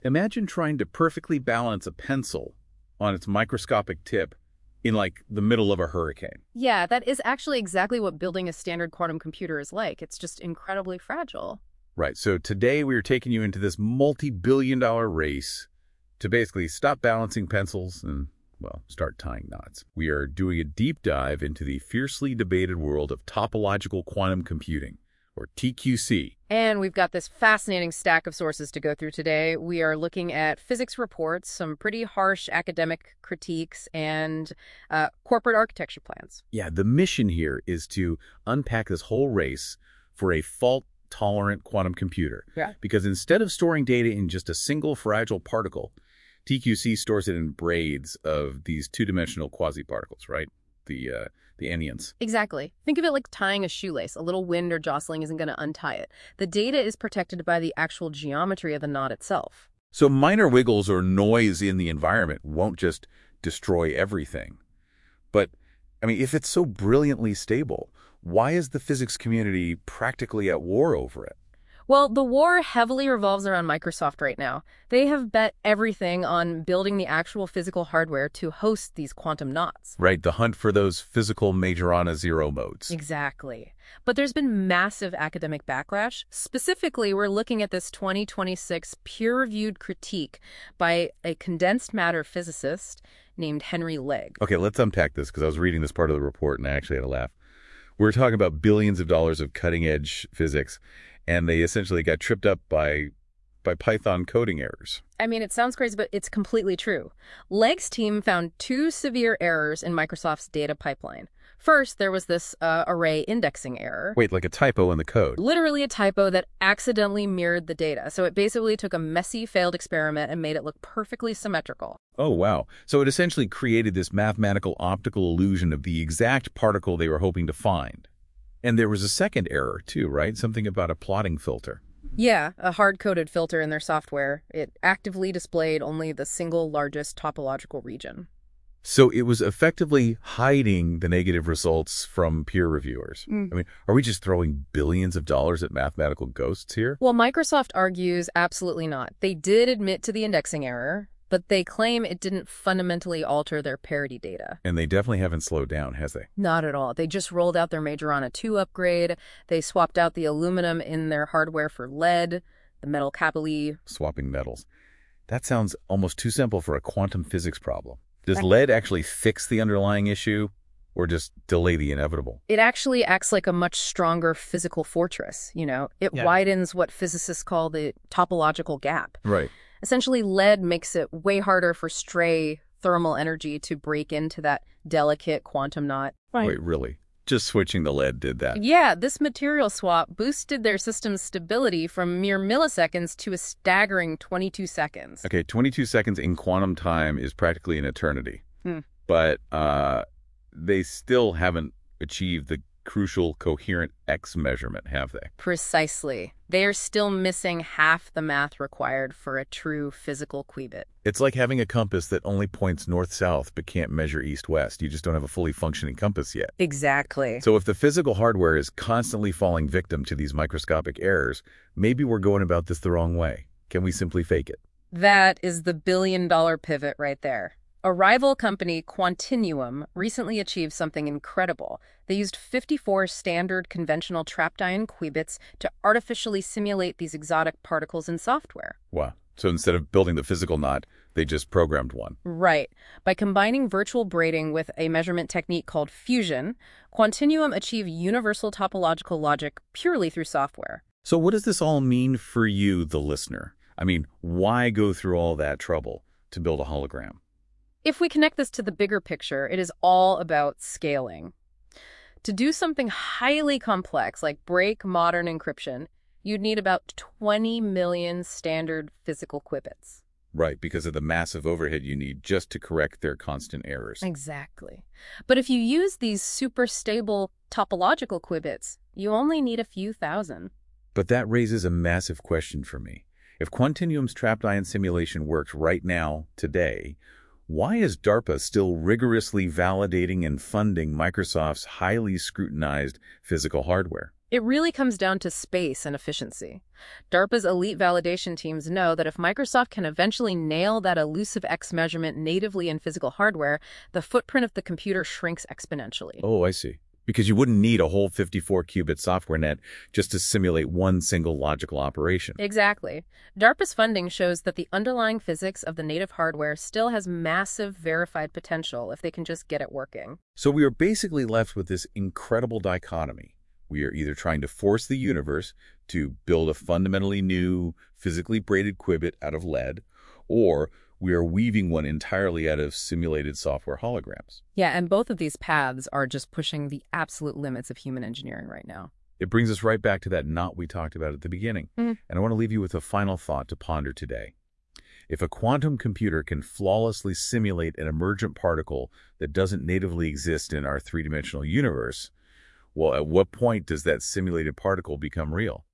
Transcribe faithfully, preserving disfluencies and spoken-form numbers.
Imagine trying to perfectly balance a pencil on its microscopic tip in, like, the middle of a hurricane. Yeah, that is actually exactly what building a standard quantum computer is like. It's just incredibly fragile. Right, so today we are taking you into this multi-billion dollar race to basically stop balancing pencils and, well, start tying knots. We are doing a deep dive into the fiercely debated world of topological quantum computing, or T Q C. And we've got this fascinating stack of sources to go through today. We are looking at physics reports, some pretty harsh academic critiques, and uh, corporate architecture plans. Yeah, the mission here is to unpack this whole race for a fault-tolerant quantum computer. Yeah. Because instead of storing data in just a single fragile particle, T Q C stores it in braids of these two-dimensional quasi-particles, right? The uh, the anyons. Exactly. Think of it like tying a shoelace. A little wind or jostling isn't going to untie it. The data is protected by the actual geometry of the knot itself. So minor wiggles or noise in the environment won't just destroy everything. But, I mean, if it's so brilliantly stable, why is the physics community practically at war over it? Well, the war heavily revolves around Microsoft right now. They have bet everything on building the actual physical hardware to host these quantum knots. Right, the hunt for those physical Majorana zero modes. Exactly. But there's been massive academic backlash. Specifically, we're looking at this twenty twenty-six peer-reviewed critique by a condensed matter physicist named Henry Legg. Okay, let's unpack this, because I was reading this part of the report and I actually had a laugh. We're talking about billions of dollars of cutting-edge physics, and they essentially got tripped up by by Python coding errors. I mean, it sounds crazy, but it's completely true. Legg's team found two severe errors in Microsoft's data pipeline. First, there was this uh, array indexing error. Wait, like a typo in the code? Literally a typo that accidentally mirrored the data. So it basically took a messy, failed experiment and made it look perfectly symmetrical. Oh, wow. So it essentially created this mathematical optical illusion of the exact particle they were hoping to find. And there was a second error, too, right? Something about a plotting filter. Yeah, a hard-coded filter in their software. It actively displayed only the single largest topological region. So it was effectively hiding the negative results from peer reviewers. Mm. I mean, are we just throwing billions of dollars at mathematical ghosts here? Well, Microsoft argues absolutely not. They did admit to the indexing error, but they claim it didn't fundamentally alter their parity data. And they definitely haven't slowed down, has they? Not at all. They just rolled out their Majorana two upgrade. They swapped out the aluminum in their hardware for lead, the metal capillary. Swapping metals. That sounds almost too simple for a quantum physics problem. Does lead actually fix the underlying issue, or just delay the inevitable? It actually acts like a much stronger physical fortress, you know? It Yeah. widens what physicists call the topological gap. Right. Essentially, lead makes it way harder for stray thermal energy to break into that delicate quantum knot. Wait, really? Just switching the lead did that? Yeah, this material swap boosted their system's stability from mere milliseconds to a staggering twenty-two seconds. Okay, twenty-two seconds in quantum time is practically an eternity. Hmm. But uh, they still haven't achieved the crucial coherent X measurement, have they? Precisely. They are still missing half the math required for a true physical qubit. It's like having a compass that only points north-south but can't measure east-west. You just don't have a fully functioning compass yet. Exactly. So if the physical hardware is constantly falling victim to these microscopic errors, maybe we're going about this the wrong way. Can we simply fake it? That is the billion-dollar pivot right there. A rival company, Quantinuum, recently achieved something incredible. They used fifty-four standard conventional trapped ion qubits to artificially simulate these exotic particles in software. Wow. So instead of building the physical knot, they just programmed one. Right. By combining virtual braiding with a measurement technique called fusion, Quantinuum achieved universal topological logic purely through software. So what does this all mean for you, the listener? I mean, why go through all that trouble to build a hologram? If we connect this to the bigger picture, it is all about scaling. To do something highly complex like break modern encryption, you'd need about twenty million standard physical qubits. Right, because of the massive overhead you need just to correct their constant errors. Exactly. But if you use these super stable topological qubits, you only need a few thousand. But that raises a massive question for me. If Quantinuum's trapped ion simulation works right now, today, why is DARPA still rigorously validating and funding Microsoft's highly scrutinized physical hardware? It really comes down to space and efficiency. DARPA's elite validation teams know that if Microsoft can eventually nail that elusive X measurement natively in physical hardware, the footprint of the computer shrinks exponentially. Oh, I see. Because you wouldn't need a whole fifty-four qubit software net just to simulate one single logical operation. Exactly. DARPA's funding shows that the underlying physics of the native hardware still has massive verified potential if they can just get it working. So we are basically left with this incredible dichotomy. We are either trying to force the universe to build a fundamentally new, physically braided qubit out of lead, or we are weaving one entirely out of simulated software holograms. Yeah, and both of these paths are just pushing the absolute limits of human engineering right now. It brings us right back to that knot we talked about at the beginning. Mm-hmm. And I want to leave you with a final thought to ponder today. If a quantum computer can flawlessly simulate an emergent particle that doesn't natively exist in our three-dimensional universe, well, at what point does that simulated particle become real?